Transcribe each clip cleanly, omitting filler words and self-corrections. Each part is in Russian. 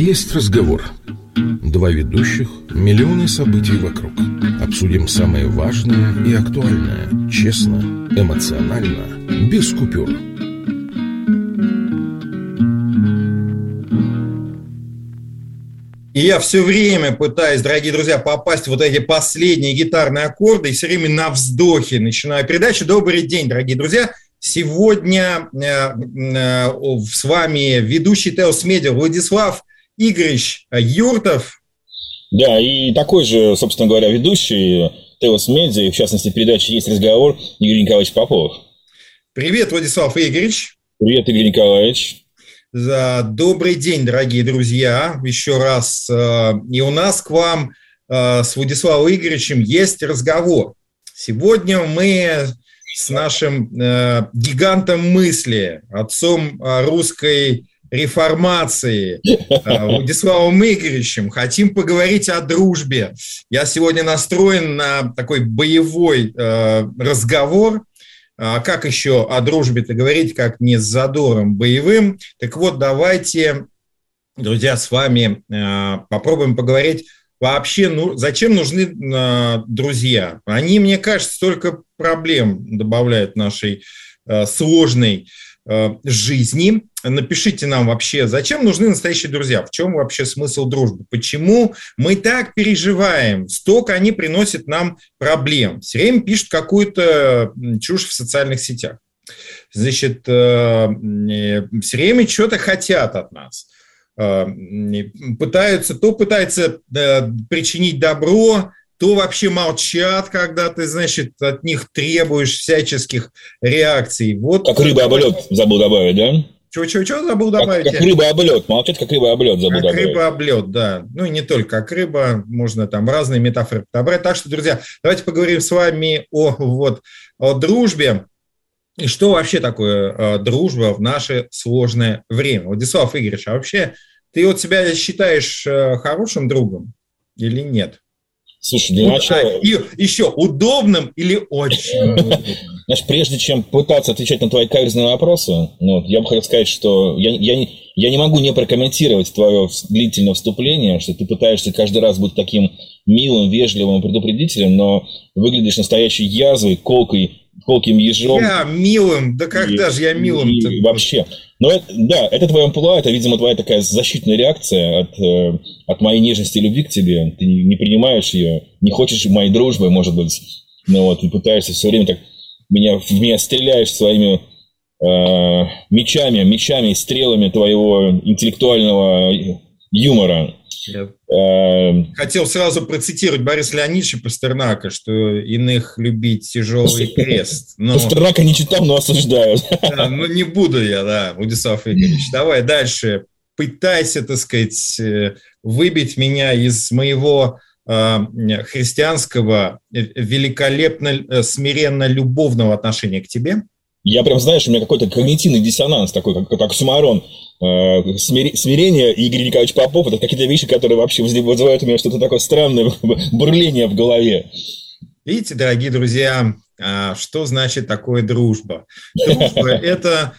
Есть разговор. Два ведущих, миллионы событий вокруг. Обсудим самое важное и актуальное. Честно, эмоционально, без купюр. И я все время пытаюсь, дорогие друзья, попасть в вот эти последние гитарные аккорды и все время на вздохе начинаю передачу. Добрый день, дорогие друзья. Сегодня с вами ведущий Теос Медиа Владислав Игоревич Юртов. Да, и такой же, собственно говоря, ведущий Теос Медиа, в частности, передачи «Есть разговор» Игорь Николаевич Попов. Привет, Владислав Игоревич. Привет, Игорь Николаевич. Добрый день, дорогие друзья, еще раз. И у нас к вам с Владиславом Игоревичем есть разговор. Сегодня мы с нашим гигантом мысли, отцом русской реформации Владиславом Игоревичем хотим поговорить о дружбе. Я сегодня настроен на такой боевой разговор. А как еще о дружбе-то говорить, как не с задором боевым? Так вот, давайте, друзья, с вами попробуем поговорить вообще, зачем нужны друзья? Они, мне кажется, столько проблем добавляют нашей сложной жизни. Напишите нам вообще, зачем нужны настоящие друзья? В чем вообще смысл дружбы? Почему мы так переживаем? Столько они приносят нам проблем. Все время пишут какую-то чушь в социальных сетях. Значит, все время что-то хотят от нас. Пытаются причинить добро, то вообще молчат, когда ты, значит, от них требуешь всяческих реакций. Вот. Как рыба об лед, забыл добавить, да? Чего забыл добавить? Как рыба об лед, молчать, как рыба об лед, забыл добавить. Как рыба об лед, да. Ну и не только как рыба, можно там разные метафоры подобрать. Так что, друзья, давайте поговорим с вами о дружбе. И что вообще такое дружба в наше сложное время? Владислав Игоревич, а вообще ты вот себя считаешь хорошим другом или нет? Слушай, для начала... Еще удобным или очень удобным? Значит, прежде чем пытаться отвечать на твои каверзные вопросы, я бы хотел сказать, что я не могу не прокомментировать твое длительное вступление, что ты пытаешься каждый раз быть таким милым, вежливым, предупредителем, но выглядишь настоящей язвой, колким ежом. Я милым? Да когда же я милым? И вообще. Но это твое амплуа, это, видимо, твоя такая защитная реакция от моей нежности и любви к тебе. Ты не принимаешь ее, не хочешь моей дружбы, может быть. И пытаешься все время так в меня стреляешь своими мечами и стрелами твоего интеллектуального юмора. Хотел сразу процитировать Бориса Леонидовича Пастернака, что иных любить тяжелый крест. Пастернака не читал, но осуждаю. Да, не буду я, Владислав Игоревич. Давай дальше. Пытайся, так сказать, выбить меня из моего христианского, великолепно, смиренно-любовного отношения к тебе. Я прям, знаешь, у меня какой-то когнитивный диссонанс такой, как оксюморон. Смирение и Игорь Николаевич Попов – это какие-то вещи, которые вообще вызывают у меня что-то такое странное бурление в голове. Видите, дорогие друзья, что значит такое дружба? Дружба – это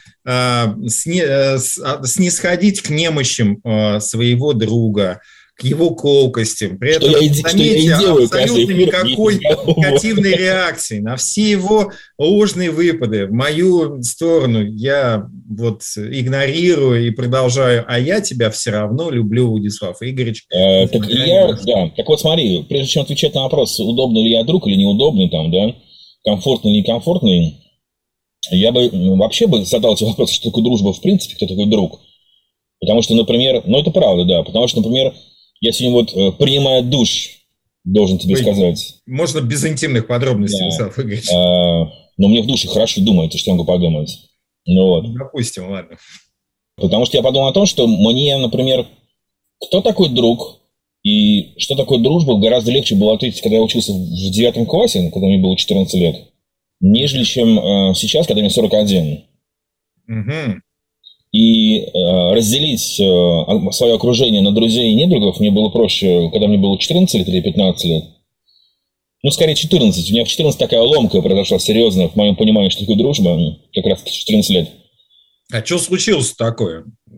снисходить к немощам своего друга, к его колкостям. При этом, заметьте, абсолютно никакой негативной реакции на все его ложные выпады в мою сторону я игнорирую и продолжаю, а я тебя все равно люблю, Владислав Игоревич. Так вот смотри, прежде чем отвечать на вопрос, удобный ли я друг или неудобный, комфортный или некомфортный, я бы вообще задал тебе вопрос, что такое дружба в принципе, кто такой друг. Потому что, например, это правда, да, потому что, например, я сегодня принимая душ, должен тебе сказать. Можно без интимных подробностей, Владислав Игоревич. Но мне в душе хорошо думается, что я могу подумать. Допустим, ладно. Потому что я подумал о том, что мне, например, кто такой друг и что такое дружба, гораздо легче было ответить, когда я учился в 9 классе, когда мне было 14 лет, нежели чем сейчас, когда мне 41. Угу. И разделить свое окружение на друзей и недругов мне было проще, когда мне было 14 лет или 15 лет. Скорее 14. У меня в 14 такая ломка произошла серьезная, в моем понимании, что такое дружба, как раз в 14 лет. А что случилось такое?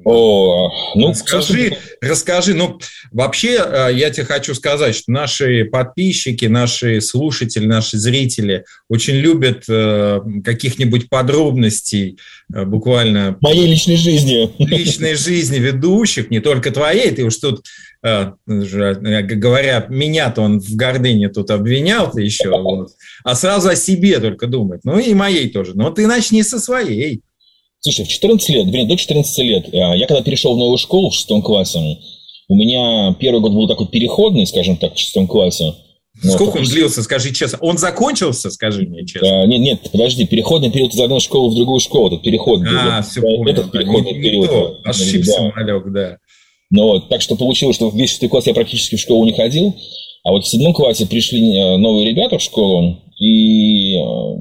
Расскажи. Ну, вообще, я тебе хочу сказать, что наши подписчики, наши слушатели, наши зрители очень любят каких-нибудь подробностей буквально... Моей личной жизни. Личной жизни ведущих, не только твоей. Ты уж тут, говоря, меня-то он в гордыне тут обвинял-то еще, вот, а сразу о себе только думает. Ну, и моей тоже. Но ты начни со своей. Слушай, в 14 лет, до 14 лет, я когда перешел в новую школу в 6 классе, у меня первый год был такой переходный, скажем так, в 6 классе. Сколько он длился, скажи честно? Он закончился, скажи мне честно? Нет, подожди, переходный период из одной школы в другую школу, этот переходный период. Все понял. Этот переходный период. Ошибся, малек, да. Так что получилось, что весь 6 класс я практически в школу не ходил, а вот в 7 классе пришли новые ребята в школу, и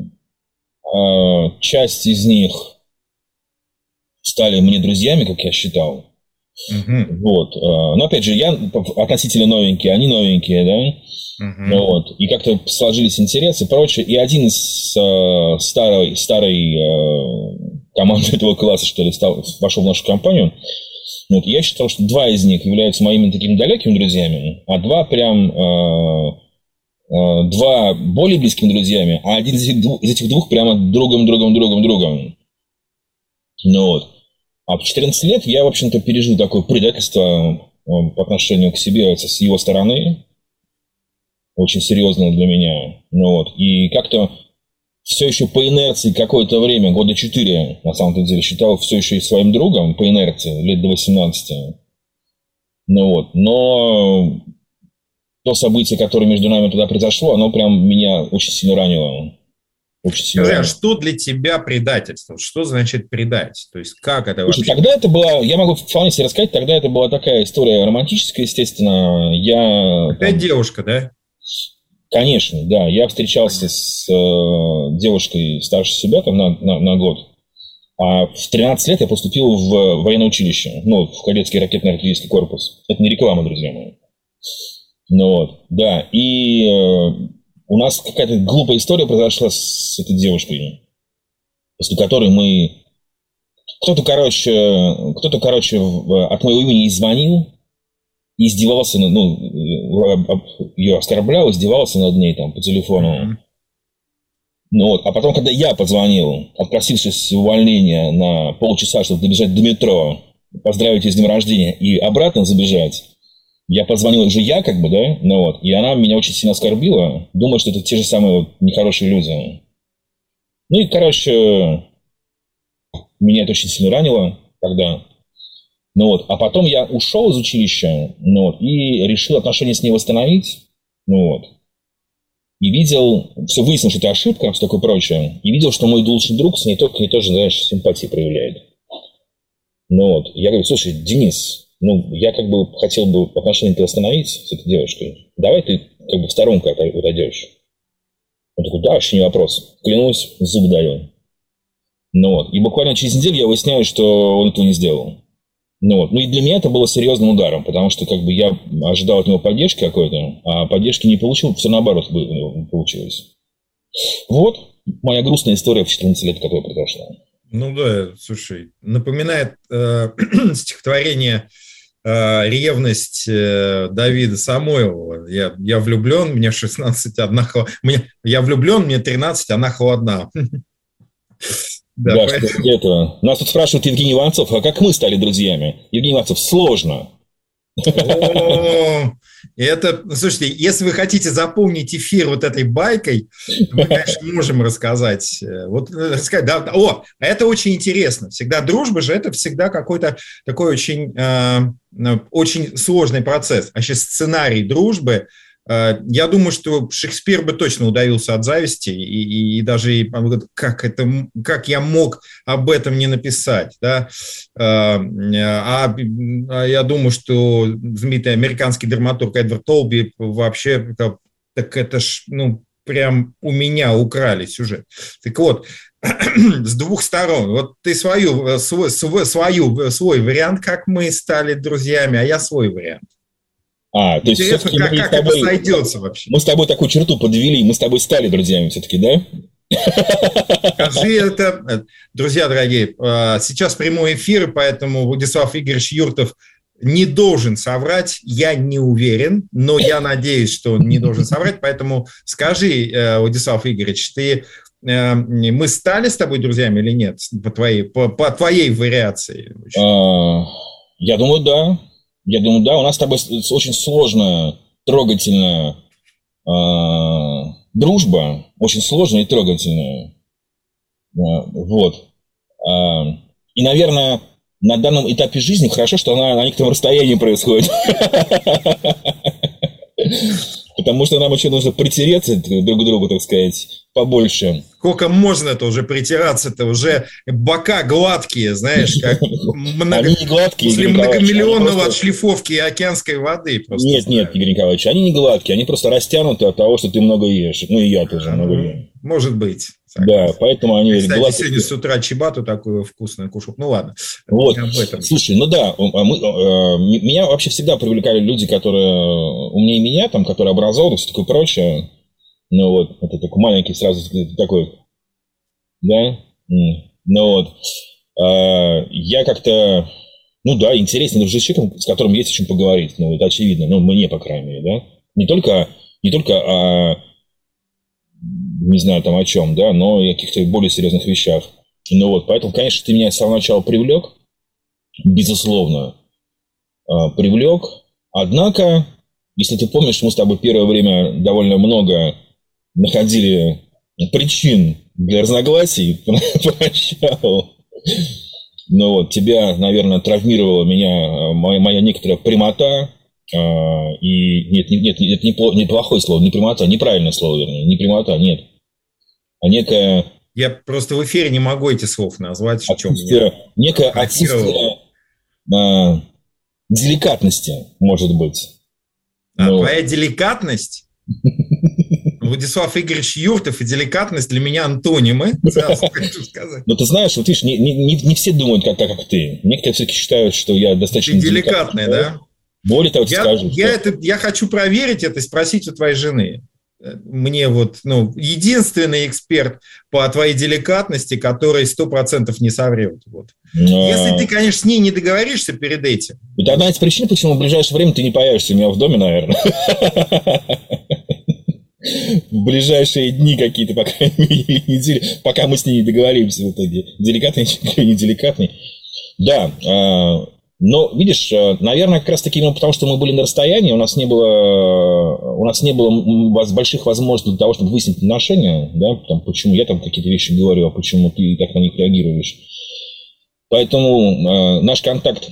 часть из них стали мне друзьями, как я считал. Но опять же, я относительно новенький, они новенькие, да? И как-то сложились интересы и прочее. И один из старой команды этого класса, что ли, вошел в нашу компанию. Я считал, что 2 из них являются моими такими далекими друзьями, а 2 более близкими друзьями, а один из этих 2 прямо другом. А в 14 лет я, в общем-то, пережил такое предательство по отношению к себе с его стороны, очень серьезное для меня. И как-то все еще по инерции какое-то время, года 4, на самом деле, считал все еще и своим другом, по инерции, лет до 18. Но то событие, которое между нами тогда произошло, оно прям меня очень сильно ранило. Скажи, а что для тебя предательство? Что значит предать? То есть как это вообще? Тогда это была, я могу вполне себе рассказать, тогда это была такая история романтическая, естественно. Опять девушка, да? Конечно, да. Я встречался с девушкой старше себя там, на год. А в 13 лет я поступил в военное училище, в кадетский ракетно-артиллерийский корпус. Это не реклама, друзья мои. Да. И у нас какая-то глупая история произошла с этой девушкой, после которой кто-то, короче, от моего имени звонил, и издевался, ее оскорблял, издевался над ней там по телефону. А потом, когда я позвонил, отпросившись увольнения на полчаса, чтобы добежать до метро, поздравить ее с днем рождения и обратно забежать, я позвонил уже и она меня очень сильно оскорбила, думая, что это те же самые нехорошие люди. Меня это очень сильно ранило тогда. А потом я ушел из училища, и решил отношения с ней восстановить, и видел, все выяснил, что это ошибка, все такое прочее, и видел, что мой лучший друг с ней тоже, знаешь, симпатии проявляет. Я говорю, слушай, Денис, я хотел бы отношения восстановить с этой девушкой, давай ты в сторонку отойдешь. Он такой, да, вообще не вопрос, клянусь, зуб даю. И буквально через неделю я выясняю, что он этого не сделал. И для меня это было серьезным ударом, потому что я ожидал от него поддержки какой-то, а поддержки не получил, все наоборот получилось. Моя грустная история в 14 лет, которая произошла. Да, слушай, напоминает стихотворение «Ревность» Давида Самойлова. Я влюблен, мне 16, я влюблен, мне 13, она холодна. Да, это. Нас тут спрашивает Евгений Иванцов, а как мы стали друзьями? Евгений Иванцов, сложно. Слушайте, если вы хотите запомнить эфир этой байкой, мы, конечно, можем рассказать. Это очень интересно. Всегда дружба же, это всегда какой-то такой очень, очень сложный процесс. А сейчас сценарий дружбы, я думаю, что Шекспир бы точно удавился от зависти, и даже как я мог об этом не написать, да? Я думаю, что знаменитый американский драматург Эдвард Толби вообще, так это ж, прям у меня украли сюжет. Так вот, с двух сторон. Ты свой вариант, как мы стали друзьями, а я свой вариант. То есть интересно, как это сойдется вообще. Мы с тобой такую черту подвели, мы с тобой стали друзьями все-таки, да? Скажи это, друзья дорогие, сейчас прямой эфир, поэтому Владислав Игоревич Юртов не должен соврать, я не уверен, но я надеюсь, что он не должен соврать, поэтому скажи, Владислав Игоревич, мы стали с тобой друзьями или нет, по твоей вариации? Я думаю, да. У нас с тобой очень сложная, трогательная дружба, очень сложная и трогательная. Вот. И, наверное, на данном этапе жизни хорошо, что она на некотором расстоянии происходит. Потому что нам еще нужно притереться друг к другу, так сказать, побольше. Сколько можно-то уже притираться-то? Уже бока гладкие, знаешь, как они не гладкие, после многомиллионного отшлифовки океанской воды. Нет, Игорь Николаевич, они не гладкие, они просто растянуты от того, что ты много ешь. Ну и я тоже много ем. Может быть. Да, поэтому они... Кстати, сегодня с утра чибату такую вкусную кушал. Ну ладно. Вот. Слушай, ну да, меня вообще всегда привлекали люди, которые умнее меня, там, которые образованы, все такое прочее. Ну вот, это такой маленький сразу такой, да? Ну вот. Я как-то, ну да, интересный дружить с человеком, с которым есть о чем поговорить. Ну, это очевидно, ну, мне, по крайней мере, да? Не только о... не знаю там о чем, да, но и о каких-то более серьезных вещах. Ну вот, поэтому, конечно, ты меня с самого начала привлек, безусловно, привлек. Однако, если ты помнишь, мы с тобой первое время довольно много находили причин для разногласий поначалу. Ну вот, тебя, наверное, травмировала моя некоторая прямота. И нет, это неплохое слово, не прямота, неправильное слово, вернее, не прямота, нет. А некая... Я просто в эфире не могу эти слов назвать. Некое отсутствие деликатности, может быть. Твоя деликатность? Владислав Игоревич Юртов и деликатность для меня антонимы. Ну, ты знаешь, вот видишь, не все думают как ты. Некоторые все-таки считают, что я достаточно деликатный, да? Более того, скажу. Я хочу проверить это и спросить у твоей жены. Мне вот, единственный эксперт по твоей деликатности, который 100% не соврет. Вот. Если ты, конечно, с ней не договоришься перед этим. Это одна из причин, почему в ближайшее время ты не появишься у меня в доме, наверное. В ближайшие дни какие-то, по крайней мере, недели, пока мы с ней не договоримся в итоге. Деликатный или неделикатный. Да, но, видишь, наверное, как раз-таки именно потому, что мы были на расстоянии, у нас не было больших возможностей для того, чтобы выяснить отношения, да, там, почему я там какие-то вещи говорю, а почему ты так на них реагируешь. Поэтому наш контакт,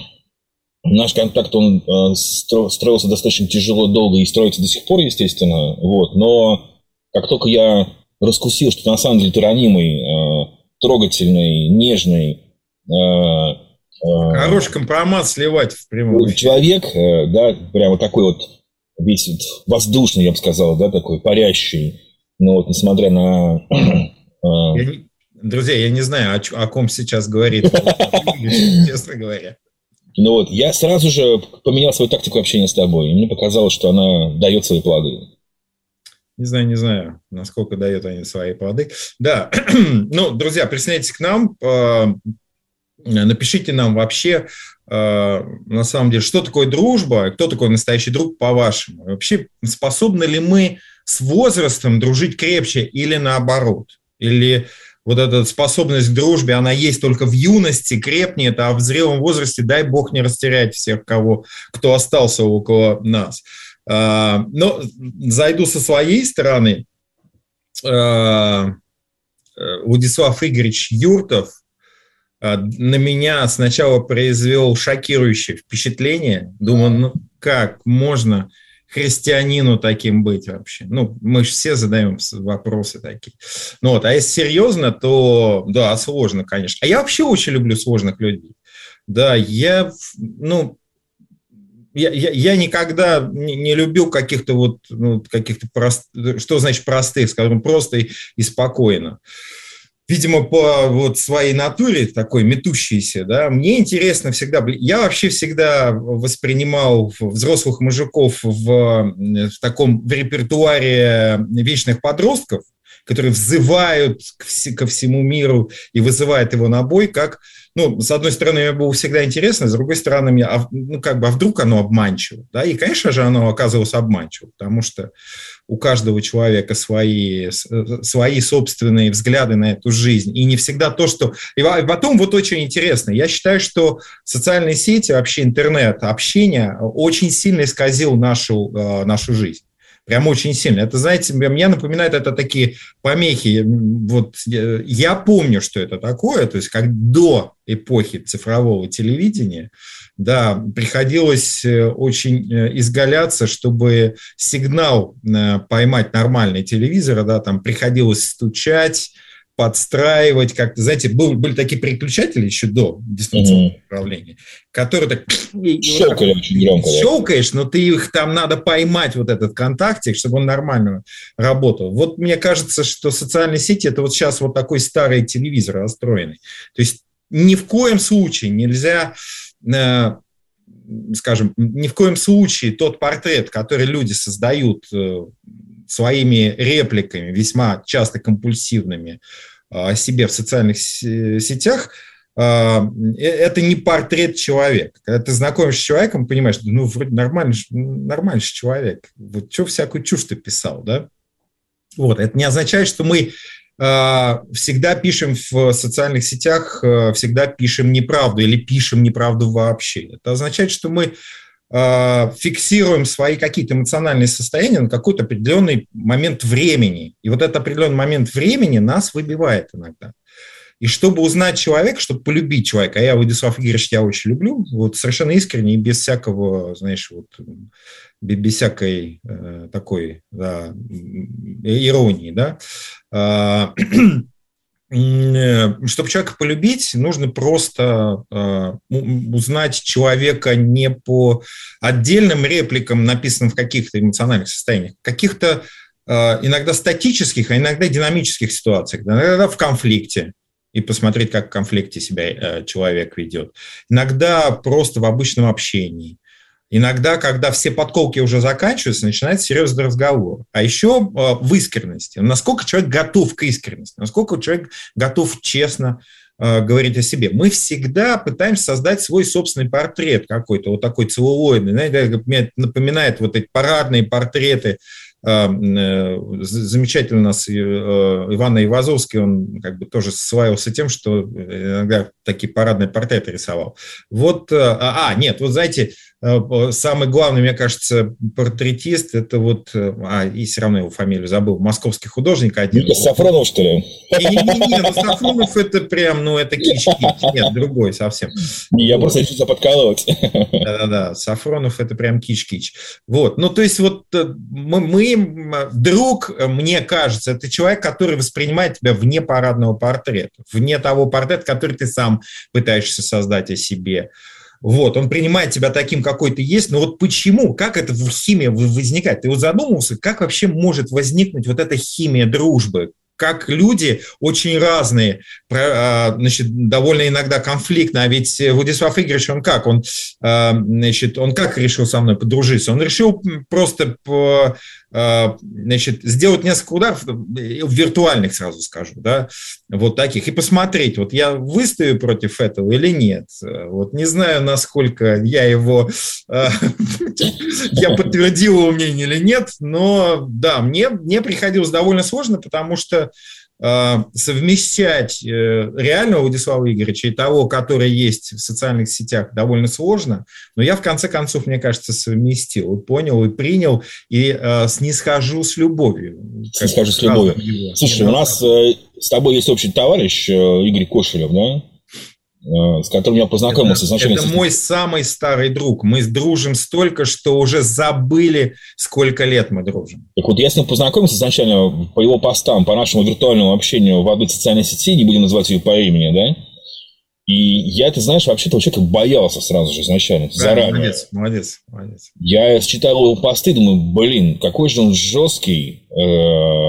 он строился достаточно тяжело, долго и строится до сих пор, естественно, вот, но как только я раскусил, что на самом деле ты ранимый, трогательный, нежный, хороший компромат сливать в прямом человек, да, прямо такой вот весь вот воздушный, я бы сказал, да, такой парящий, но вот несмотря на... Друзья, я не знаю, о ком сейчас говорит, честно говоря. Ну вот, я сразу же поменял свою тактику общения с тобой, и мне показалось, что она дает свои плоды. Не знаю, насколько дает они свои плоды. Да, друзья, присоединяйтесь к нам, напишите нам вообще, на самом деле, что такое дружба, кто такой настоящий друг, по-вашему. Вообще, способны ли мы с возрастом дружить крепче или наоборот? Или вот эта способность к дружбе, она есть только в юности, крепнет, а в зрелом возрасте, дай бог, не растерять всех, кто остался около нас. Но зайду со своей стороны. Владислав Игоревич Юртов на меня сначала произвел шокирующее впечатление. Думаю, как можно христианину таким быть вообще? Мы же все задаем вопросы такие. А если серьезно, то да, сложно, конечно. А я вообще очень люблю сложных людей. Да, я никогда не любил каких-то что значит простых, скажем, просто и спокойно. Видимо, по своей натуре такой метущейся, да, мне интересно всегда, я вообще всегда воспринимал взрослых мужиков в репертуаре вечных подростков, которые взывают ко всему миру и вызывают его на бой, как, ну, с одной стороны, мне было всегда интересно, с другой стороны, мне, ну, как бы, а вдруг оно обманчиво, да, и, конечно же, оно оказывалось обманчиво, потому что у каждого человека свои собственные взгляды на эту жизнь, и не всегда то, что... И потом вот очень интересно, я считаю, что социальные сети, вообще интернет, общение очень сильно исказил нашу жизнь. Прям очень сильно. Это, знаете, мне напоминает это такие помехи. Вот я помню, что это такое, то есть как до эпохи цифрового телевидения, да, приходилось очень изгаляться, чтобы сигнал поймать нормальный телевизор, да, там приходилось стучать, подстраивать, как-то, знаете, были такие переключатели еще до дистанционного управления, которые так... Щелкали очень громко. Щелкаешь, но ты их там надо поймать, вот этот контактик, чтобы он нормально работал. Вот мне кажется, что социальные сети – это вот сейчас вот такой старый телевизор расстроенный. То есть ни в коем случае нельзя... скажем, ни в коем случае тот портрет, который люди создают своими репликами, весьма часто компульсивными, о себе в социальных сетях, это не портрет человека. Когда ты знакомишься с человеком, понимаешь, ну, вроде нормальный же человек. Вот что всякую чушь ты писал, да? Вот, это не означает, что мы всегда пишем в социальных сетях, всегда пишем неправду или пишем неправду вообще. Это означает, что мы фиксируем свои какие-то эмоциональные состояния на какой-то определенный момент времени. И вот этот определенный момент времени нас выбивает иногда. И чтобы узнать человека, чтобы полюбить человека, а я, Владислав Игоревич, я очень люблю, вот совершенно искренне и без всякого, знаешь, вот, без всякой такой, да, иронии, да, чтобы человека полюбить, нужно просто узнать человека не по отдельным репликам, написанным в каких-то эмоциональных состояниях, каких-то иногда статических, а иногда динамических ситуациях, иногда в конфликте, и посмотреть, как в конфликте себя человек ведет. Иногда просто в обычном общении. Иногда, когда все подколки уже заканчиваются, начинается серьезный разговор. А еще в искренности. Насколько человек готов к искренности, насколько человек готов честно говорить о себе. Мы всегда пытаемся создать свой собственный портрет какой-то, вот такой целлулоидный. Знаете, мне напоминает вот эти парадные портреты. Замечательно у нас Иван Айвазовский, он как бы тоже славился тем, что иногда такие парадные портреты рисовал. Вот, нет, вот знаете, самый главный, мне кажется, портретист, это вот, и все равно его фамилию забыл, московский художник один. Это Сафронов, что ли? Не, ну Сафронов это прям, ну это кич-кич, нет, другой совсем. Я просто решил подкалывать. Да, Сафронов это прям кич-кич. Вот, ну то есть вот друг, мне кажется, это человек, который воспринимает тебя вне парадного портрета, вне того портрета, который ты сам пытаешься создать о себе. Вот, он принимает тебя таким, какой ты есть, но вот почему, как это в химии возникает? Ты вот задумывался, как вообще может возникнуть вот эта химия дружбы? Как люди очень разные, значит, довольно иногда конфликтно, а ведь Владислав Игоревич, он как решил со мной подружиться? Он решил просто сделать несколько ударов, виртуальных, сразу скажу, да, вот таких, и посмотреть, вот я выстою против этого или нет. Вот не знаю, насколько я подтвердил его мнение или нет, но да, мне приходилось довольно сложно, потому что совмещать реального Владислава Игоревича и того, который есть в социальных сетях, довольно сложно, но я в конце концов, мне кажется, совместил, понял и принял, и снисхожу с любовью. Снисхожу с любовью. Слушай, у нас с тобой есть общий товарищ Игорь Кошелев, да? С которым я познакомился изначально. Это мой самый старый друг. Мы дружим столько, что уже забыли, сколько лет мы дружим. Так вот, я с ним познакомился изначально по его постам, по нашему виртуальному общению в одной социальной сети, не будем называть ее по имени, да? И я, ты знаешь, вообще этого человека боялся сразу же изначально, да, заранее. Молодец. Я читал его посты, думаю, какой же он жесткий,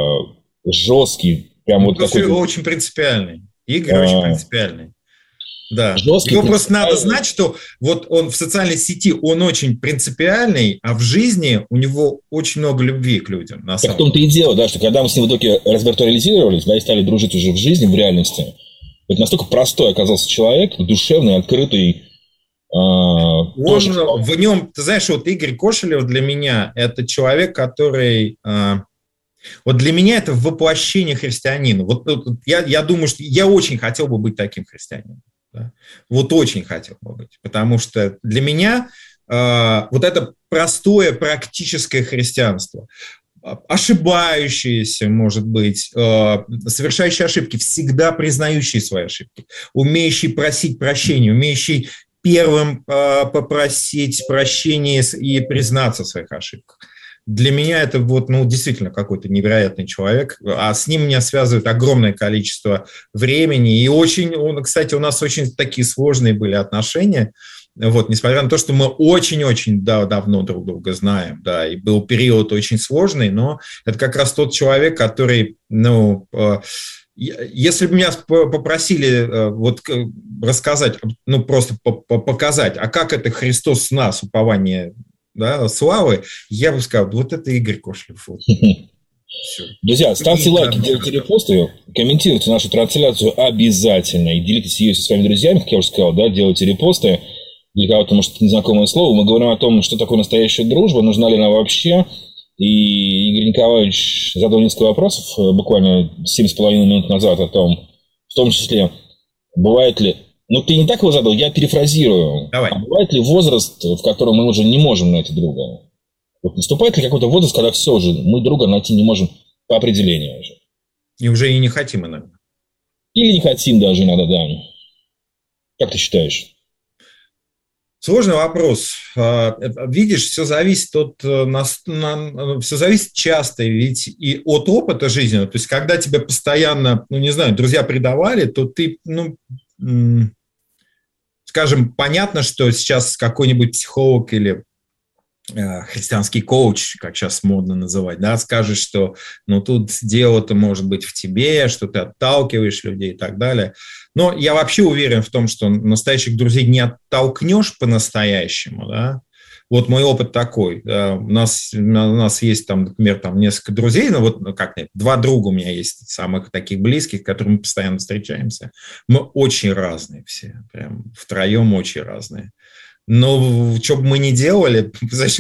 прям вот такой. какой-то... Очень принципиальный. Игорь очень принципиальный. Да. Жесткий, Его просто надо знать, что вот он в социальной сети, он очень принципиальный, а в жизни у него очень много любви к людям. Так в том-то и дело, да, что когда мы с ним в итоге развиртуализировались, да, и стали дружить уже в жизни, в реальности, это настолько простой оказался человек, душевный, открытый. Он в нем, ты знаешь, вот Игорь Кошелев для меня это человек, который... Вот для меня это воплощение христианина. Вот я думаю, что я очень хотел бы быть таким христианином. Да? Вот очень хотел бы быть. Потому что для меня вот это простое практическое христианство, ошибающиеся, может быть, совершающие ошибки, всегда признающие свои ошибки, умеющие просить прощения, умеющие первым попросить прощения и признаться в своих ошибках. Для меня это вот, действительно какой-то невероятный человек, а с ним меня связывает огромное количество времени, и кстати, у нас очень такие сложные были отношения, вот, несмотря на то, что мы очень-очень давно друг друга знаем, да, и был период очень сложный, но это как раз тот человек, который, если бы меня попросили вот рассказать, просто показать, а как это Христос с нас, упование, да, славы, я бы сказал, вот это Игорь Кошелев. Вот. Друзья, ставьте лайки, делайте репосты, комментируйте нашу трансляцию обязательно и делитесь ее со своими друзьями, как я уже сказал, да, делайте репосты. Для кого-то, может, незнакомое слово. Мы говорим о том, что такое настоящая дружба, нужна ли она вообще. И Игорь Николаевич задал несколько вопросов буквально 7,5 минут назад о том, в том числе, бывает ли... ты не так его задал, я перефразирую. Давай. А бывает ли возраст, в котором мы уже не можем найти друга? Вот наступает ли какой-то возраст, когда все уже, мы друга найти не можем по определению уже? И уже и не хотим иногда. Или не хотим даже иногда, да. Как ты считаешь? Сложный вопрос. Видишь, все зависит все зависит часто ведь и от опыта жизненного. То есть, когда тебя постоянно, друзья предавали, то ты, скажем, понятно, что сейчас какой-нибудь психолог или христианский коуч, как сейчас модно называть, да, скажет, что тут дело-то может быть в тебе, что ты отталкиваешь людей и так далее. Но я вообще уверен в том, что настоящих друзей не оттолкнешь по-настоящему, да. Вот мой опыт такой. Да, у нас есть, например, несколько друзей, два друга у меня есть, самых таких близких, с которыми мы постоянно встречаемся. Мы очень разные все, прям втроем очень разные. Но что бы мы ни делали,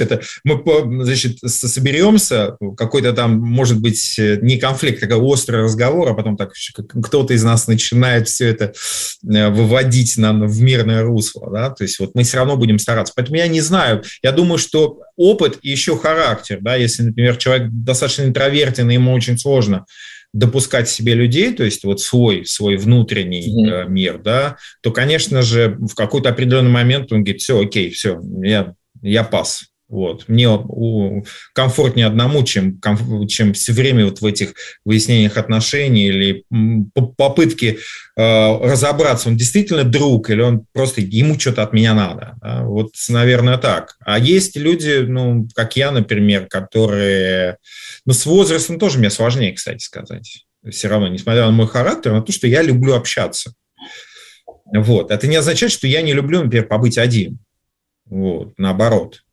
мы соберемся, какой-то может быть, не конфликт, такой острый разговор, а потом так кто-то из нас начинает все это выводить в мирное русло, да, то есть вот мы все равно будем стараться. Поэтому я не знаю, я думаю, что опыт и еще характер, да, если, например, человек достаточно интровертен, и ему очень сложно допускать себе людей, то есть вот свой внутренний мир, да, то, конечно же, в какой-то определенный момент он говорит, все, окей, все, я пас. Вот. Мне комфортнее одному, чем все время вот в этих выяснениях отношений или попытки разобраться, он действительно друг или он просто, ему что-то от меня надо. Да? Вот, наверное, так. А есть люди, как я, например, которые... с возрастом тоже мне сложнее, кстати сказать. Все равно, несмотря на мой характер, на то, что я люблю общаться. Вот. Это не означает, что я не люблю, например, побыть один. Вот. Наоборот.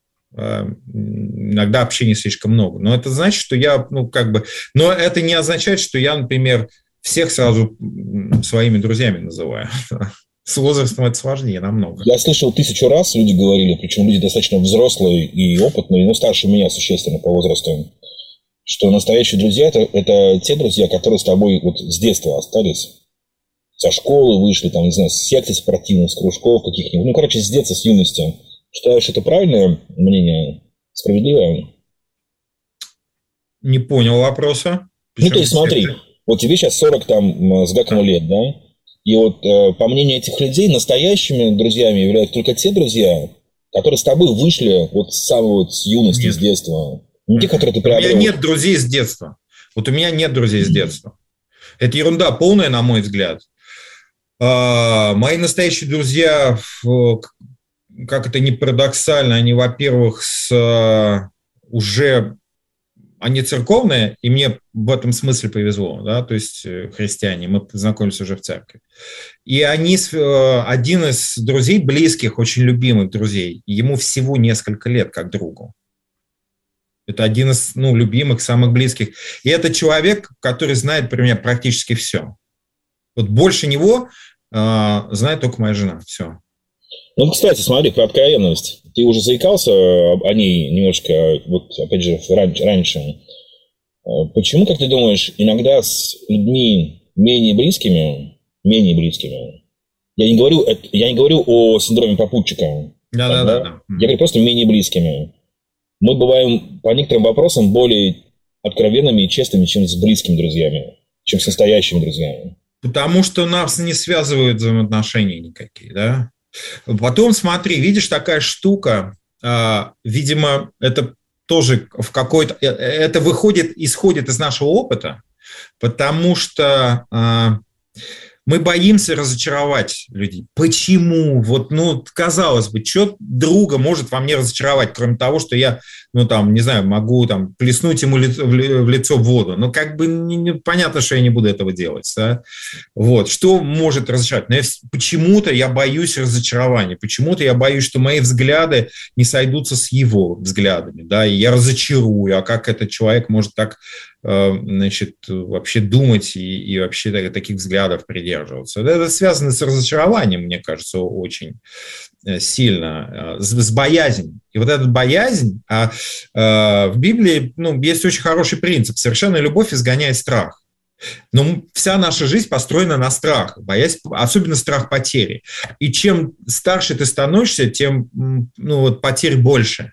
Иногда общения слишком много. Но это значит, что я, Но это не означает, что я, например, всех сразу своими друзьями называю. С возрастом это сложнее намного. Я слышал 1000 раз, люди говорили, причем люди достаточно взрослые и опытные, старше меня существенно по возрасту, что настоящие друзья – это те друзья, которые с тобой вот с детства остались. Со школы вышли, с секций спортивных, с кружков каких-нибудь. С детства, с юности. Считаешь, это правильное мнение? Справедливое? Не понял вопроса. То есть смотри, вот тебе сейчас 40 с гаком лет, да? И вот по мнению этих людей настоящими друзьями являются только те друзья, которые с тобой вышли с самой с юности, Нет. С детства. Не те, которые ты приобрел. У меня нет друзей с детства. Вот у меня нет друзей с детства. Это ерунда полная, на мой взгляд. Мои настоящие друзья, как это ни парадоксально, они, во-первых, уже они церковные, и мне в этом смысле повезло, да, то есть христиане, мы познакомились уже в церкви. И один из друзей, близких, очень любимых друзей, ему всего несколько лет как другу. Это один из любимых, самых близких. И это человек, который знает про меня практически все. Вот больше него знает только моя жена. Все. Ну, кстати, смотри, про откровенность. Ты уже заикался о ней немножко, вот опять же, раньше. Почему, как ты думаешь, иногда с людьми менее близкими, я не говорю о синдроме попутчика. Да. Я говорю просто менее близкими. Мы бываем по некоторым вопросам более откровенными и честными, чем с близкими друзьями, чем с настоящими друзьями. Потому что нас не связывают взаимоотношения никакие, да? Потом, смотри, видишь, такая штука, видимо, это тоже в какой-то... Это исходит из нашего опыта, потому что мы боимся разочаровать людей. Почему? Вот, казалось бы, что друга может во мне разочаровать, кроме того, что я, не знаю, могу плеснуть ему в лицо воду. Но понятно, что я не буду этого делать. Да? Вот. Что может разочаровать? Но почему-то я боюсь разочарования. Почему-то я боюсь, что мои взгляды не сойдутся с его взглядами. Да? И я разочарую. А как этот человек может так вообще думать и вообще таких взглядов придерживаться. Это связано с разочарованием, мне кажется, очень сильно, с боязнью. И вот эта боязнь, в Библии есть очень хороший принцип. Совершенная любовь изгоняет страх. Но вся наша жизнь построена на страхах, особенно страх потери. И чем старше ты становишься, тем потерь больше.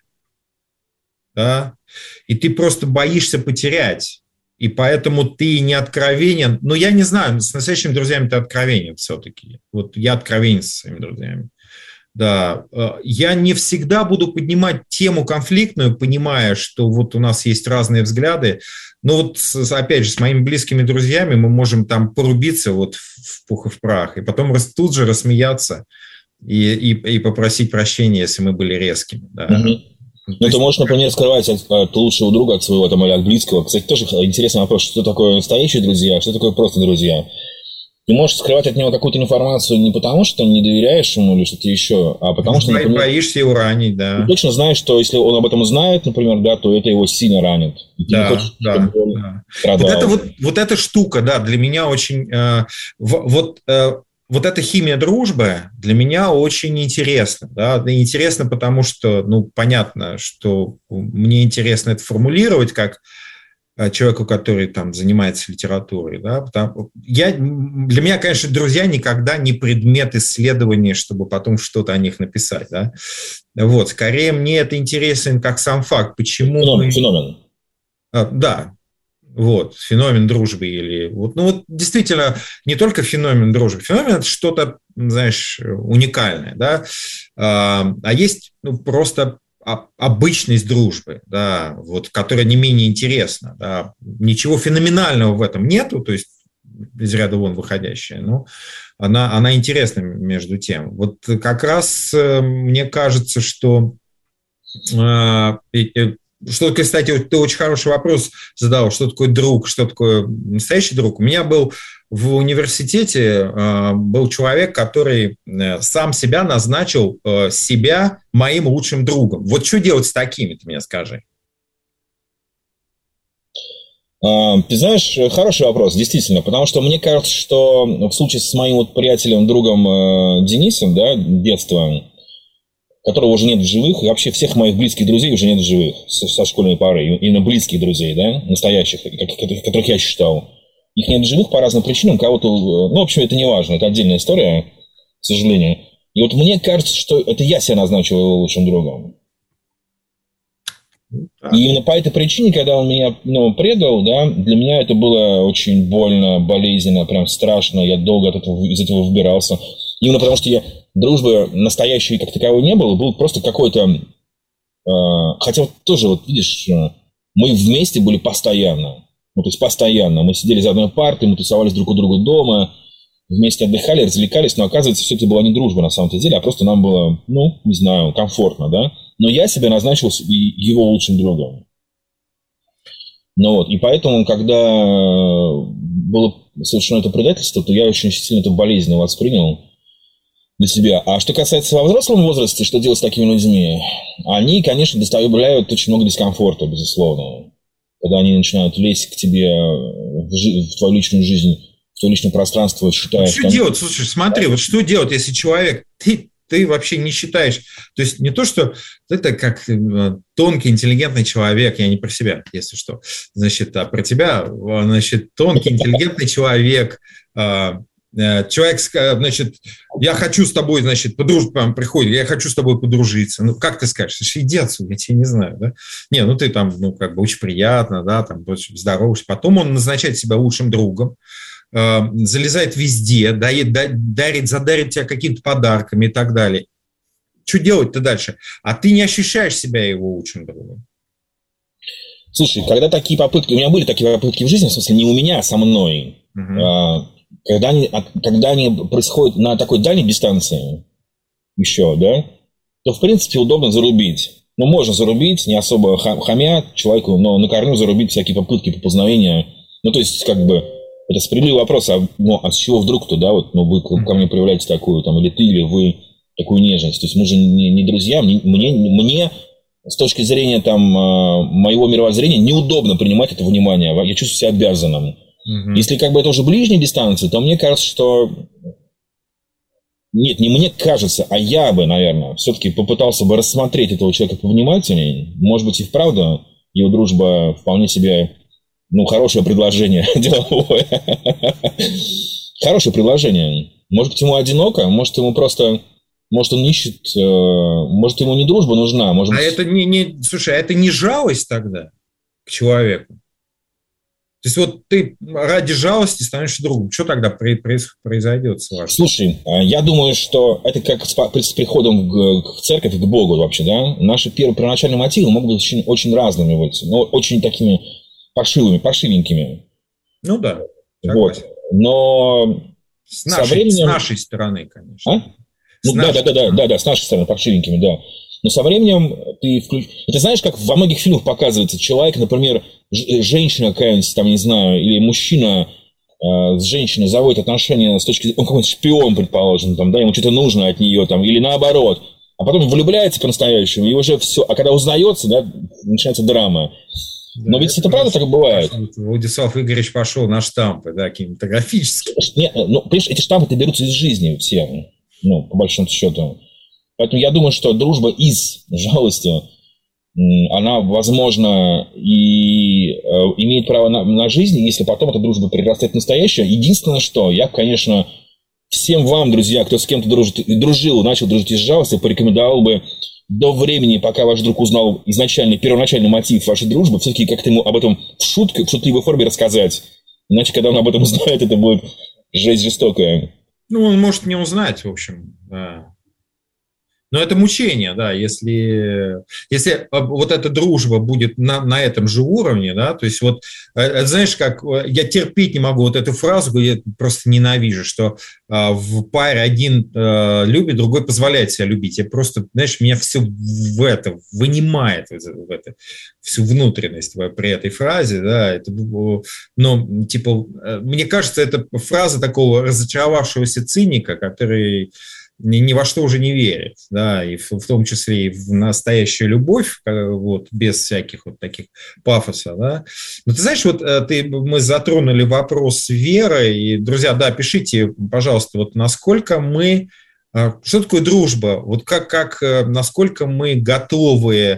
Да? И ты просто боишься потерять. И поэтому ты не откровенен. Но я не знаю, с настоящими друзьями ты откровенен все-таки. Вот я откровенен со своими друзьями. Да. Я не всегда буду поднимать тему конфликтную, понимая, что вот у нас есть разные взгляды. Но вот, опять же, с моими близкими друзьями мы можем порубиться вот в пух и в прах. И потом тут же рассмеяться и попросить прощения, если мы были резкими. Да. Ну, ты можешь, например, скрывать от лучшего друга, от своего или от близкого. Кстати, тоже интересный вопрос, что такое настоящие друзья, что такое просто друзья. Ты можешь скрывать от него какую-то информацию не потому, что не доверяешь ему или что-то еще, а потому что, например, боишься его ранить, да. Ты точно знаешь, что если он об этом знает, например, да, то это его сильно ранит. И ты не хочешь, чтобы он страдал. Вот эта штука, да, для меня очень... Вот эта химия дружбы для меня очень интересна. Да? Интересно, потому что, понятно, что мне интересно это формулировать как человеку, который занимается литературой. Да? Для меня, конечно, друзья никогда не предмет исследования, чтобы потом что-то о них написать. Да? Вот. Скорее, мне это интересен как сам факт. Почему феномен. Да. Вот, феномен дружбы или... действительно, не только феномен дружбы. Феномен – это что-то, знаешь, уникальное, да? А есть просто обычность дружбы, да, которая не менее интересна, да? Ничего феноменального в этом нету, то есть из ряда вон выходящая, но она интересна между тем. Вот как раз мне кажется, что... Что такое, кстати, ты очень хороший вопрос задал, что такое друг, что такое настоящий друг. У меня был в университете был человек, который сам себя назначил себя моим лучшим другом. Вот что делать с такими, ты мне скажи. Ты знаешь, хороший вопрос, действительно, потому что мне кажется, что в случае с моим приятелем, другом Денисом, да, детства, которого уже нет в живых, и вообще всех моих близких друзей уже нет в живых со школьной поры, именно близких друзей, да, настоящих, которых я считал. Их нет в живых по разным причинам, кого-то, в общем, это не важно, это отдельная история, к сожалению. И вот мне кажется, что это я себя назначил его лучшим другом. И именно по этой причине, когда он меня предал, да, для меня это было очень больно, болезненно, прям страшно, я долго из этого выбирался. Именно потому, что дружбы настоящей как таковой не было, был просто какой-то... хотя тоже, видишь, мы вместе были постоянно. То есть постоянно. Мы сидели за одной партой, мы тусовались друг у друга дома, вместе отдыхали, развлекались, но оказывается, все это была не дружба на самом-то деле, а просто нам было, не знаю, комфортно, да. Но я себя назначил его лучшим другом. Ну вот, и поэтому, когда было совершено это предательство, то я очень сильно это болезненно воспринял для себя. А что касается во взрослом возрасте, что делать с такими людьми? Они, конечно, доставляют очень много дискомфорта, безусловно. Когда они начинают лезть к тебе в твою личную жизнь, в твое личное пространство, считая... Что делать? Слушай, смотри, вот что делать, если человек... Ты вообще не считаешь... То есть не то, что это как тонкий, интеллигентный человек, я не про себя, если что, значит, а про тебя, значит, тонкий, интеллигентный человек... Человек, значит, я хочу с тобой, значит, приходит, я хочу с тобой подружиться. Ну, как ты скажешь? Иди отсюда, я тебя не знаю, да? Не, ну, ты там, ну, как бы очень приятно, да, там, здороваешься. Потом он назначает себя лучшим другом, залезает везде, задарит тебя какими-то подарками и так далее. Что делать-то дальше? А ты не ощущаешь себя его лучшим другом. Слушай, когда такие попытки... У меня были такие попытки в жизни, в смысле, не у меня, а со мной. Когда они происходят на такой дальней дистанции еще, да, то, в принципе, удобно зарубить. Ну, можно зарубить, не особо хамя человеку, но на корню зарубить всякие попытки поползновения. Ну, то есть, как бы, это справедливый вопрос, а с чего вдруг-то, да, вот, ну, вы ко мне проявляете такую, там, или ты, или вы, такую нежность. То есть, мы же не друзья, мне с точки зрения, там, моего мировоззрения неудобно принимать это внимание, я чувствую себя обязанным. Если как бы это уже ближняя дистанция, то мне кажется, что... Нет, не мне кажется, а я бы, наверное, все-таки попытался бы рассмотреть этого человека повнимательнее. Может быть, и вправду его дружба вполне себе, ну, хорошее предложение деловое. Хорошее предложение. Может быть, ему одиноко, может, ему просто... Может, он ищет... Может, ему не дружба нужна, может быть... А это слушай, а это не жалость тогда к человеку? То есть вот ты ради жалости станешь другом. Что тогда произойдет с вашим? Слушай, я думаю, что это как с приходом в церковь и к Богу вообще, да? Наши первоначальные мотивы могут быть очень разными, но очень такими паршивенькими. Ну да. Вот. Но с нашей стороны, конечно. А? Ну да, с нашей стороны паршивенькими, да. Но со временем ты знаешь, как во многих фильмах показывается, человек, например, женщина какая-нибудь, там, не знаю, или мужчина с женщиной заводит отношения с точки зрения, он какой-нибудь шпион, предположим, там, да, ему что-то нужно от нее, там, или наоборот, а потом влюбляется по-настоящему, и уже все, а когда узнается, да, начинается драма. Да, но ведь это правда так и бывает. Владислав Игоревич пошел на штампы, да, кинематографические. Нет, ну, понимаешь, эти штампы-то берутся из жизни все, ну, по большому счету. Поэтому я думаю, что дружба из жалости, она, возможно, и имеет право на жизнь, если потом эта дружба перерастает в настоящее. Единственное, что я, конечно, всем вам, друзья, кто с кем-то дружил, начал дружить из жалости, порекомендовал бы до времени, пока ваш друг узнал первоначальный мотив вашей дружбы, все-таки как-то ему об этом в шутливой форме рассказать. Иначе, когда он об этом узнает, это будет жесть жестокая. Ну, он может не узнать, в общем, да. Но это мучение, да, если вот эта дружба будет на этом же уровне, да, то есть вот, знаешь, как я терпеть не могу вот эту фразу, я просто ненавижу, что в паре один любит, другой позволяет себя любить. Я просто, знаешь, меня все вынимает, всю внутренность при этой фразе, да, это, ну, типа, мне кажется, это фраза такого разочаровавшегося циника, который ни во что уже не верит, да, и в том числе и в настоящую любовь, вот, без всяких вот таких пафоса, да. Но ты знаешь, вот мы затронули вопрос веры, и, друзья, да, пишите, пожалуйста, вот насколько что такое дружба, вот насколько мы готовы,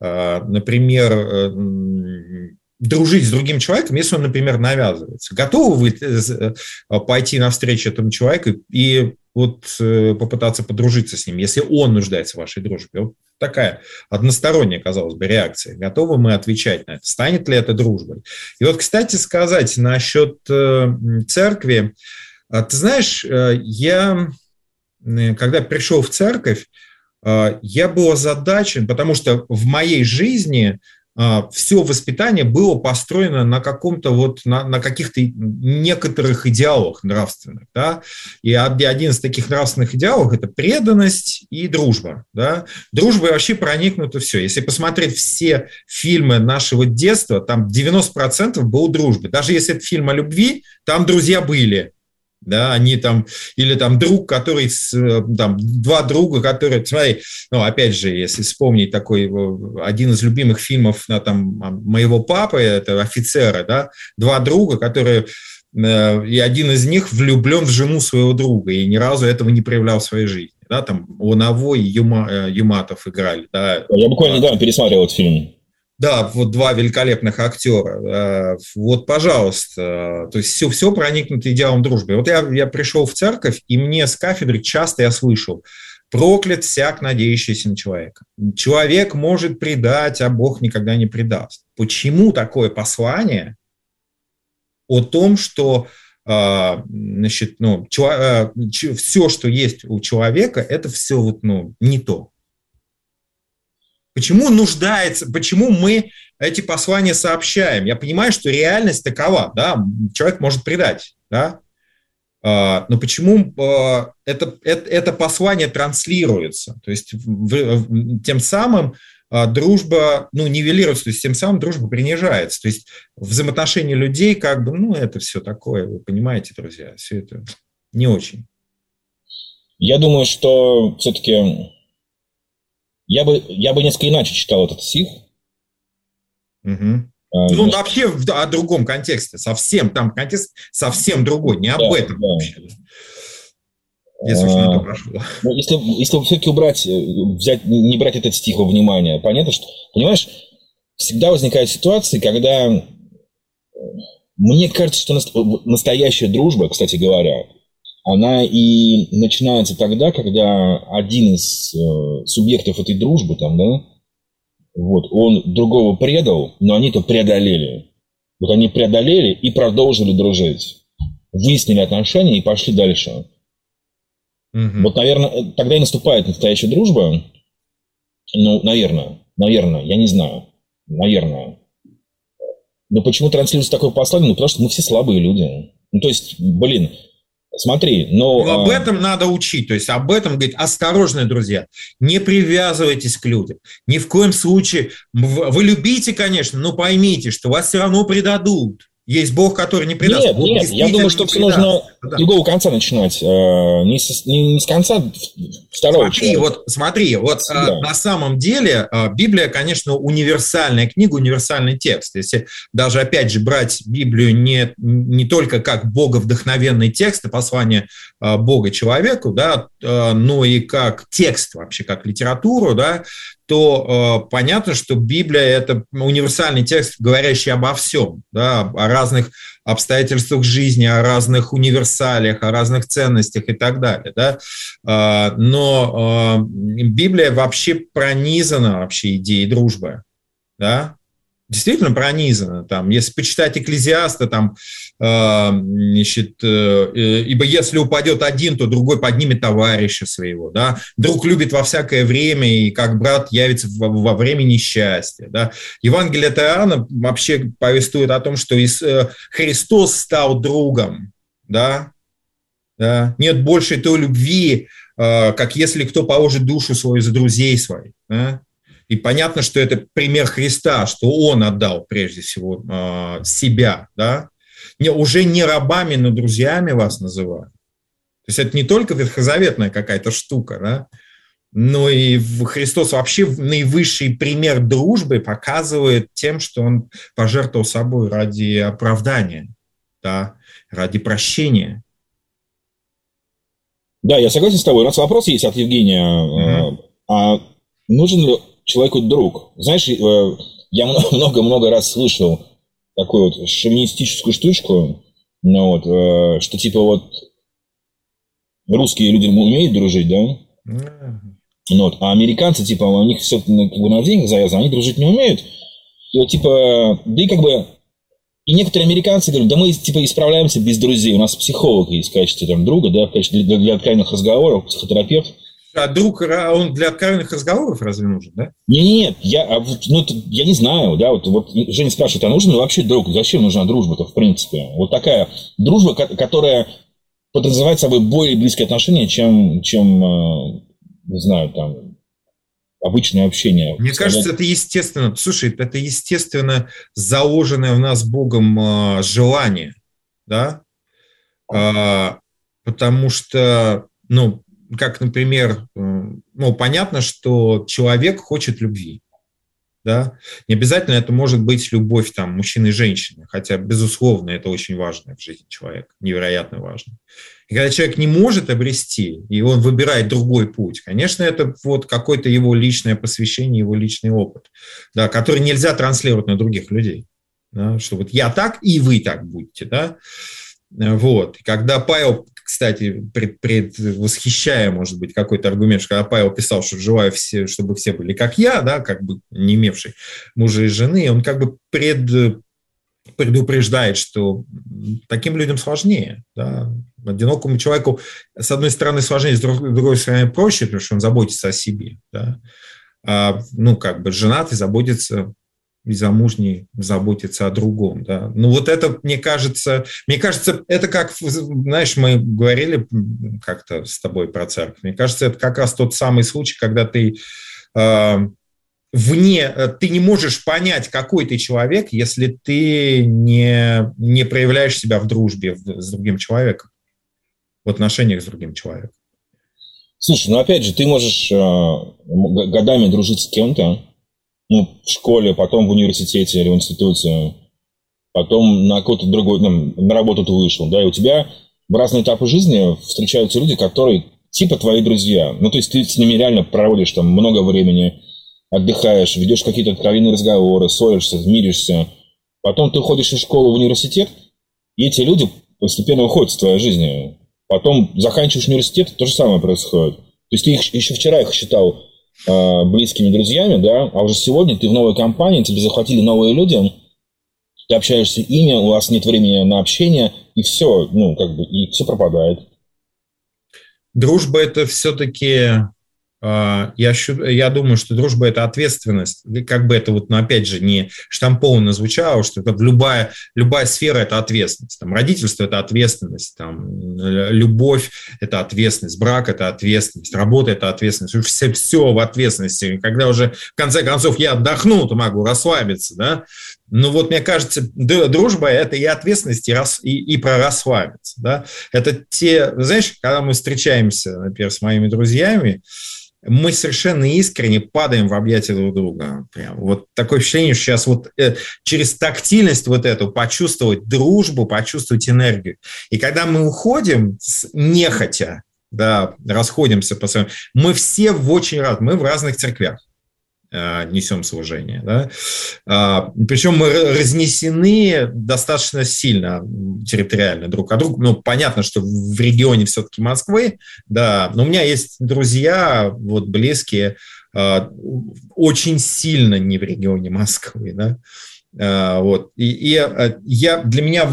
например, дружить с другим человеком, если он, например, навязывается. Готовы вы пойти навстречу этому человеку и вот попытаться подружиться с ним, если он нуждается в вашей дружбе? Вот такая односторонняя, казалось бы, реакция. Готовы мы отвечать на это? Станет ли это дружбой? И вот, кстати, сказать насчет церкви. Ты знаешь, я, когда пришел в церковь, я был озадачен, потому что в моей жизни все воспитание было построено на каком-то вот, на каких-то некоторых идеалах нравственных, да, и один из таких нравственных идеалов – это преданность и дружба, да. Дружбой вообще проникнуто все. Если посмотреть все фильмы нашего детства, там 90% было дружбы. Даже если это фильм о любви, там друзья были. Да, они там, или там друг, который, там, два друга, которые, смотри, ну, опять же, если вспомнить такой, один из любимых фильмов, там, моего папы, это «Офицеры», да, два друга, которые, и один из них влюблен в жену своего друга, и ни разу этого не проявлял в своей жизни, да, там, Луновой и Юматов играли, да. Я буквально недавно пересматривал этот фильм. Да, вот два великолепных актера. Вот, пожалуйста, то есть все проникнуто идеалом дружбы. Вот я пришел в церковь, и мне с кафедры часто я слышал: проклят всяк, надеющийся на человека. Человек может предать, а Бог никогда не предаст. Почему такое послание о том, что значит, ну, все, что есть у человека, это все вот, ну, не то? Почему нуждается, почему мы эти послания сообщаем? Я понимаю, что реальность такова, да, человек может предать, да, но почему это послание транслируется? То есть тем самым дружба, ну, нивелируется, то есть тем самым дружба принижается. То есть взаимоотношения людей как бы, ну, это все такое, вы понимаете, друзья, все это не очень. Я думаю, что все-таки... Я бы несколько иначе читал этот стих. Угу. Ну, вообще о другом контексте. Совсем, там контекст совсем другой, не об этом вообще. Если уж на то пошло. Если все-таки не брать этот стих во внимание, понятно, что, понимаешь, всегда возникают ситуации, когда мне кажется, что настоящая дружба, кстати говоря, она и начинается тогда, когда один из субъектов этой дружбы, там, да, вот, он другого предал, но они это преодолели. Вот они преодолели и продолжили дружить. Выяснили отношения и пошли дальше. Угу. Вот, наверное, тогда и наступает настоящая дружба. Ну, наверное, я не знаю. Наверное. Но почему транслируется такое послание? Ну, потому что мы все слабые люди. Ну, то есть, блин... Смотри, но об этом надо учить, то есть об этом говорить: осторожно, друзья, не привязывайтесь к людям, ни в коем случае, вы любите, конечно, но поймите, что вас все равно предадут. Есть Бог, который не предаст. Нет, я думаю, что все нужно с другого конца начинать, не с конца второго. Смотри, на самом деле Библия, конечно, универсальная книга, универсальный текст. Если даже, опять же, брать Библию не только как боговдохновенный текст и послание Бога человеку, да, но и как текст вообще, как литературу, да, то понятно, что Библия – это универсальный текст, говорящий обо всем, да, о разных обстоятельствах жизни, о разных универсалиях, о разных ценностях и так далее. Да. Но Библия вообще пронизана вообще идеей дружбы. Да. Действительно пронизано. Там, если почитать Экклезиаста, там, значит, ибо если упадет один, то другой поднимет товарища своего. Да? Друг любит во всякое время, и как брат явится во время несчастья. Да? Евангелие от Иоанна вообще повествует о том, что Христос стал другом. Да? Да? Нет большей той любви, как если кто положит душу свою за друзей своих. Да? И понятно, что это пример Христа, что Он отдал прежде всего себя, да? Уже не рабами, но друзьями вас называют. То есть это не только ветхозаветная какая-то штука, да? Но и Христос вообще наивысший пример дружбы показывает тем, что Он пожертвовал собой ради оправдания, да? Ради прощения. Да, я согласен с тобой. У нас вопрос есть от Евгения. А нужен ли человеку друг? Знаешь, я много-много раз слышал такую вот шовинистическую штучку, ну, вот, что типа вот русские люди умеют дружить, да? Ну, вот, а американцы, типа, у них все как бы на деньгах завязано, они дружить не умеют. И вот, типа, да и как бы... И некоторые американцы говорят: да мы, типа, исправляемся без друзей, у нас психолог есть в качестве там друга, да, в качестве для откровенных разговоров, психотерапевт. А друг, он для откровенных разговоров разве нужен, да? Нет, я не знаю, да, вот Женя спрашивает, а нужен ли вообще друг? Зачем нужна дружба-то, в принципе? Вот такая дружба, которая подразумевает собой более близкие отношения, чем не знаю, там, обычное общение. Мне кажется, это естественно. Слушай, это естественно заложенное в нас Богом желание, да? Потому что, как, например, понятно, что человек хочет любви, да? Не обязательно это может быть любовь там мужчины и женщины, хотя, безусловно, это очень важно в жизни человека, невероятно важно. И когда человек не может обрести, и он выбирает другой путь, конечно, это вот какое-то его личное посвящение, его личный опыт, да, который нельзя транслировать на других людей, да, что вот я так, и вы так будете, да, вот. И когда Павел, кстати, предвосхищая, может быть, какой-то аргумент, что когда Павел писал, что желаю все, чтобы все были как я, да, как бы не имевший мужа и жены, он как бы предупреждает, что таким людям сложнее, да. Одинокому человеку, с одной стороны, сложнее, с другой стороны, проще, потому что он заботится о себе, да. Как бы женатый заботится, и замужний заботится о другом, да. Вот это, мне кажется, это как, знаешь, мы говорили как-то с тобой про церковь, мне кажется, это как раз тот самый случай, когда ты ты не можешь понять, какой ты человек, если ты не проявляешь себя в дружбе с другим человеком, в отношениях с другим человеком. Слушай, опять же, ты можешь годами дружить с кем-то, в школе, потом в университете или в институте, потом на какой-то другой, на работу ты вышел, да, и у тебя в разные этапы жизни встречаются люди, которые типа твои друзья. То есть ты с ними реально проводишь там много времени, отдыхаешь, ведешь какие-то откровенные разговоры, ссоришься, миришься. Потом ты уходишь из школы в университет, и эти люди постепенно уходят из твоей жизни. Потом заканчиваешь университет, то же самое происходит. То есть ты еще вчера их считал близкими друзьями, да, а уже сегодня ты в новой компании, тебе захватили новые люди, ты общаешься с ними, у вас нет времени на общение, и все, и все пропадает. Дружба – это все-таки, я думаю, что дружба – это ответственность, как бы это опять же, не штампованно звучало, что это любая сфера – это ответственность. Там, родительство – это ответственность, там, любовь – это ответственность, брак – это ответственность, работа – это ответственность, все в ответственности. Когда уже, в конце концов, я отдохну, то могу расслабиться, да. Мне кажется, дружба – это и ответственность, и про расслабиться, да. Это знаешь, когда мы встречаемся, например, с моими друзьями, мы совершенно искренне падаем в объятия друг друга. Прям. Такое ощущение, что сейчас через тактильность эту почувствовать дружбу, почувствовать энергию. И когда мы уходим нехотя, да, расходимся по своему, мы все очень рады, мы в разных церквях несем служение. Да? Причем мы разнесены достаточно сильно территориально друг от друга. Понятно, что в регионе все-таки Москвы, да, но у меня есть друзья близкие, очень сильно не в регионе Москвы. Да? Для меня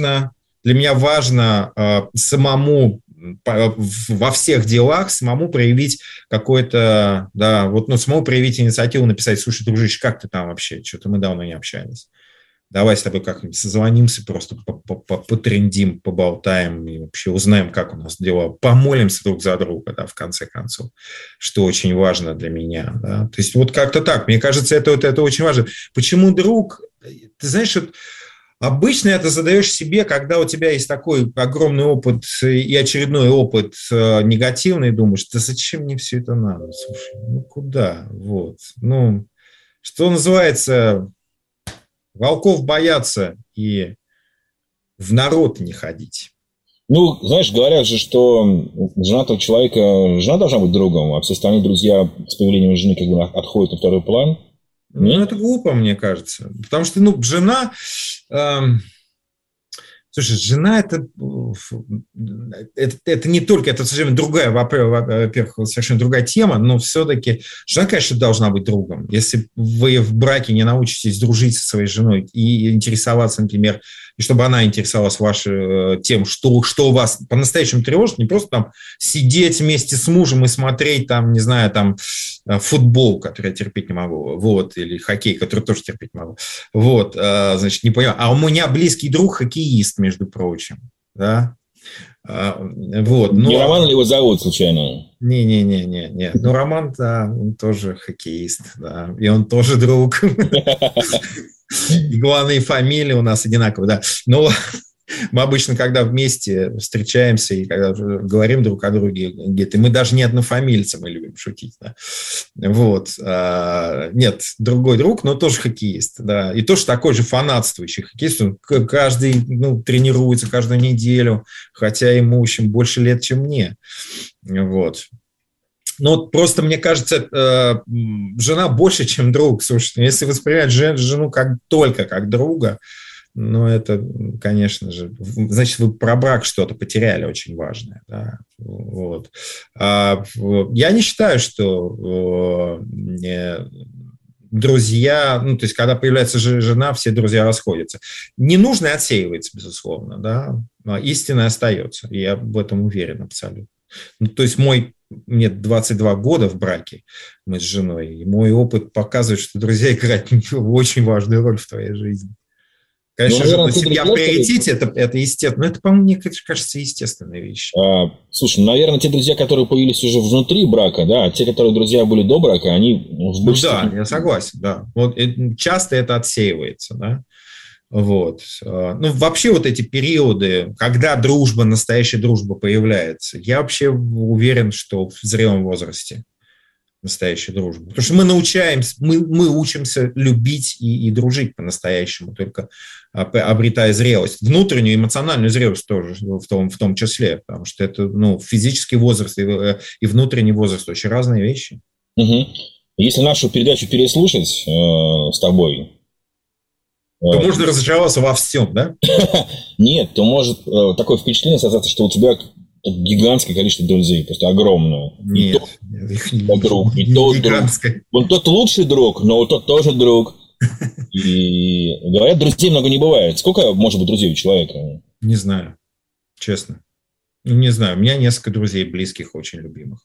важно самому во всех делах самому проявить какое-то, да, самому проявить инициативу, написать: слушай, дружище, как ты там вообще? Что-то мы давно не общались. Давай с тобой как-нибудь созвонимся, просто потрендим, поболтаем и вообще узнаем, как у нас дела. Помолимся друг за друга, да, в конце концов, что очень важно для меня. Да. То есть как-то так. Мне кажется, это очень важно. Почему друг? Ты знаешь, обычно это задаешь себе, когда у тебя есть такой огромный опыт и очередной опыт негативный, думаешь: да зачем мне все это надо? Слушай, куда? Что называется, волков бояться и в народ не ходить. Знаешь, говорят же, что женатого человека, жена должна быть другом, а все остальные друзья с появлением жены как бы отходят на второй план. Это глупо, мне кажется. Потому что, жена... Слушай, жена это не только, это совершенно другая, во-первых, совершенно другая тема, но все-таки жена, конечно, должна быть другом. Если вы в браке не научитесь дружить со своей женой и интересоваться, например, и чтобы она интересовалась тем, что вас по-настоящему тревожит, не просто там сидеть вместе с мужем и смотреть там, не знаю, там футбол, который я терпеть не могу, вот, или хоккей, который тоже терпеть не могу, вот, значит, не понимаю. А у меня близкий друг хоккеист, между прочим, да, вот. Но... Не Роман ли его зовут, случайно? Не. Ну, Роман, да, он тоже хоккеист, да, и он тоже друг. И главные фамилии у нас одинаковые, да. Но мы обычно, когда вместе встречаемся и когда говорим друг о друге, где-то, мы даже не однофамильцы, мы любим шутить, да. Вот. Нет, другой друг, но тоже хоккеист, да. И тоже такой же фанатствующий хоккеист. Он каждый, тренируется каждую неделю, хотя ему, в общем, больше лет, чем мне. Вот. Ну, просто, мне кажется, жена больше, чем друг. Слушайте, если воспринимать жену только как друга, ну, это, конечно же, значит, вы про брак что-то потеряли очень важное. Да? Вот. Я не считаю, что друзья, то есть, когда появляется жена, все друзья расходятся. Ненужное отсеивается, безусловно, да, истинное остается. Я в этом уверен абсолютно. То есть, мне 22 года в браке, мы с женой, и мой опыт показывает, что друзья играют очень важную роль в твоей жизни. Конечно, наверное, семья в приоритете, это естественно, но это, по-моему, мне кажется, естественная вещь. Слушай, наверное, те друзья, которые появились уже внутри брака, да, те, которые друзья были до брака, они в большей степени... Да, я согласен, да. Вот, часто это отсеивается, да. Вот. Ну, вообще вот эти периоды, когда настоящая дружба появляется, я вообще уверен, что в зрелом возрасте настоящая дружба. Потому что мы учимся любить и дружить по-настоящему, только обретая зрелость. Внутреннюю эмоциональную зрелость тоже в том числе, потому что это физический возраст и внутренний возраст очень разные вещи. Угу. Если нашу передачу переслушать с тобой, то можно разочароваться во всем, да? Нет, то может такое впечатление создаться, что у тебя гигантское количество друзей, просто огромное. Нет, друг, и тот друг. Вот тот лучший друг, но вот тот тоже друг. И говорят, друзей много не бывает. Сколько может быть друзей у человека? Не знаю, честно. Не знаю, у меня несколько друзей близких, очень любимых.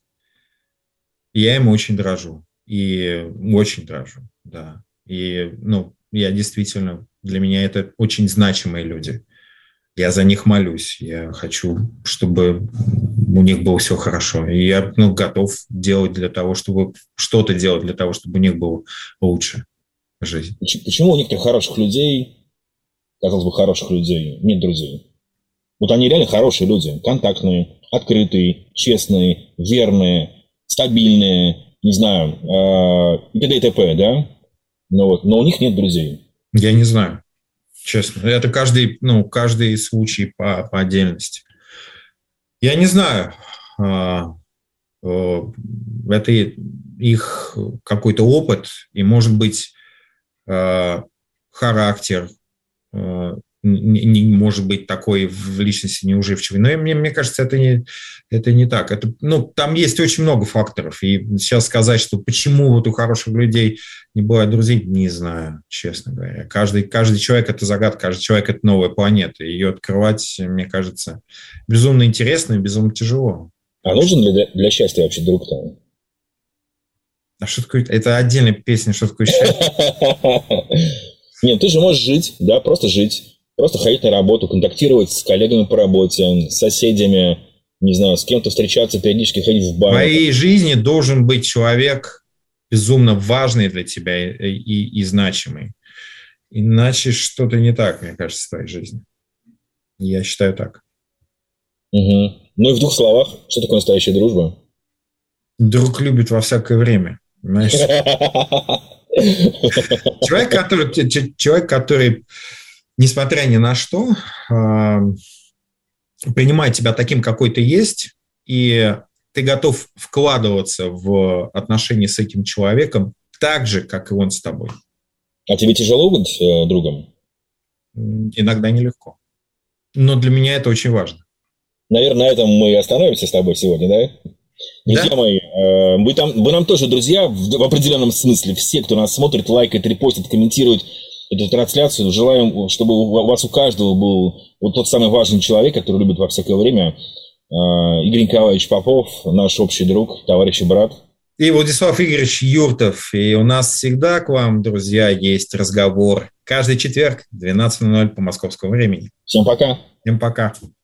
Я им очень дорожу. И очень дорожу, да. И, я действительно, для меня это очень значимые люди. Я за них молюсь. Я хочу, чтобы у них было все хорошо. И я готов делать для того, чтобы что-то делать для того, чтобы у них было лучше жизнь. Почему у некоторых хороших людей, казалось бы, хороших людей, нет друзей? Вот они реально хорошие люди. Контактные, открытые, честные, верные, стабильные, не знаю, и т.д. и т.п., да? Но у них нет друзей. Я не знаю, честно. Это каждый случай по отдельности. Я не знаю. Это их какой-то опыт, и, может быть, характер не может быть такой в личности неуживчивой. Но мне кажется, это не так. Там есть очень много факторов. И сейчас сказать, что почему вот у хороших людей не бывает друзей, не знаю, честно говоря. Каждый человек – это загадка, каждый человек – это новая планета. Ее открывать, мне кажется, безумно интересно и безумно тяжело. А нужен для счастья вообще друг-то? А что такое? Это отдельная песня, что такое счастье? Нет, ты же можешь жить, да, просто жить. Просто ходить на работу, контактировать с коллегами по работе, с соседями, не знаю, с кем-то встречаться, периодически ходить в бар. В твоей жизни должен быть человек безумно важный для тебя и значимый. Иначе что-то не так, мне кажется, в твоей жизни. Я считаю так. Угу. Ну и в двух словах, что такое настоящая дружба? Друг любит во всякое время. Понимаешь? Человек, который, несмотря ни на что, принимает тебя таким, какой ты есть, и ты готов вкладываться в отношения с этим человеком так же, как и он с тобой. А тебе тяжело быть другом? Иногда нелегко. Но для меня это очень важно. Наверное, на этом мы остановимся с тобой сегодня, да? Друзья мои, вы нам тоже друзья в определенном смысле. Все, кто нас смотрит, лайкает, репостит, комментирует эту трансляцию. Желаем, чтобы у вас у каждого был вот тот самый важный человек, который любит во всякое время. Игорь Николаевич Попов, наш общий друг, товарищ и брат. И Владислав Игоревич Юртов. И у нас всегда к вам, друзья, есть разговор. Каждый четверг, 12:00 по московскому времени. Всем пока. Всем пока.